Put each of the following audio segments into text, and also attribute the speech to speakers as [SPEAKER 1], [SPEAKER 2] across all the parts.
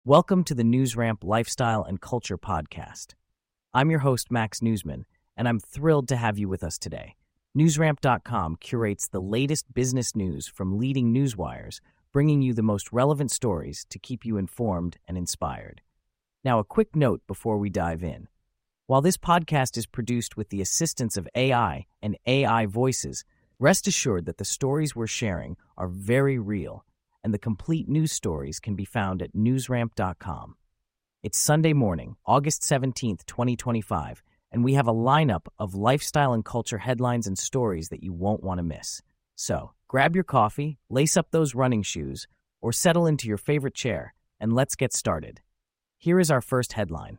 [SPEAKER 1] Welcome to the NewsRamp Lifestyle and Culture Podcast. I'm your host, Max Newsman, and I'm thrilled to have you with us today. NewsRamp.com curates the latest business news from leading newswires, bringing you the most relevant stories to keep you informed and inspired. Now, a quick note before we dive in. While this podcast is produced with the assistance of AI and AI voices, rest assured that the stories we're sharing are very real, and the complete news stories can be found at newsramp.com. It's Sunday morning, August 17th, 2025, and we have a lineup of lifestyle and culture headlines and stories that you won't want to miss. So, grab your coffee, lace up those running shoes, or settle into your favorite chair, and let's get started. Here is our first headline.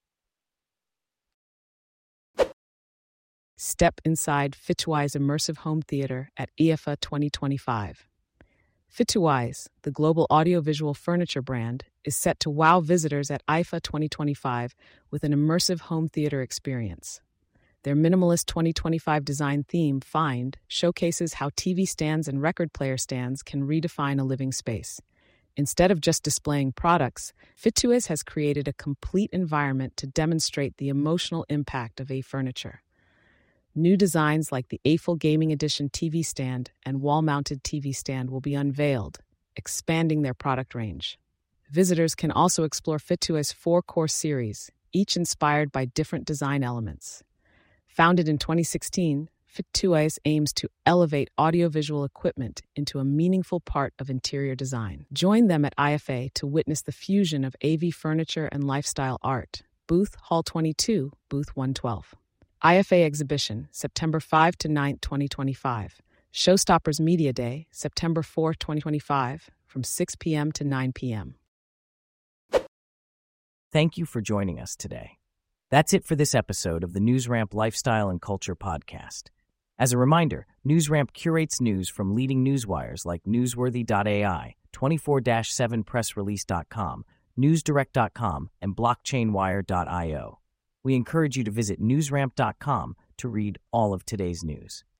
[SPEAKER 2] Step inside FitWise Immersive Home Theater at IFA 2025. FitWise, the global audiovisual furniture brand, is set to wow visitors at IFA 2025 with an immersive home theater experience. Their minimalist 2025 design theme, Find, showcases how TV stands and record player stands can redefine a living space. Instead of just displaying products, FitWise has created a complete environment to demonstrate the emotional impact of furniture. New designs like the Eiffel Gaming Edition TV stand and wall-mounted TV stand will be unveiled, expanding their product range. Visitors can also explore FitWise's four-course series, each inspired by different design elements. Founded in 2016, FitWise aims to elevate audiovisual equipment into a meaningful part of interior design. Join them at IFA to witness the fusion of AV furniture and lifestyle art. Booth Hall 22, Booth 112. IFA Exhibition, September 5 to 9, 2025. Showstoppers Media Day, September 4, 2025, from 6 p.m. to 9 p.m.
[SPEAKER 1] Thank you for joining us today. That's it for this episode of the NewsRamp Lifestyle and Culture Podcast. As a reminder, NewsRamp curates news from leading newswires like Newsworthy.ai, 24-7pressrelease.com, NewsDirect.com, and BlockchainWire.io. We encourage you to visit newsramp.com to read all of today's news.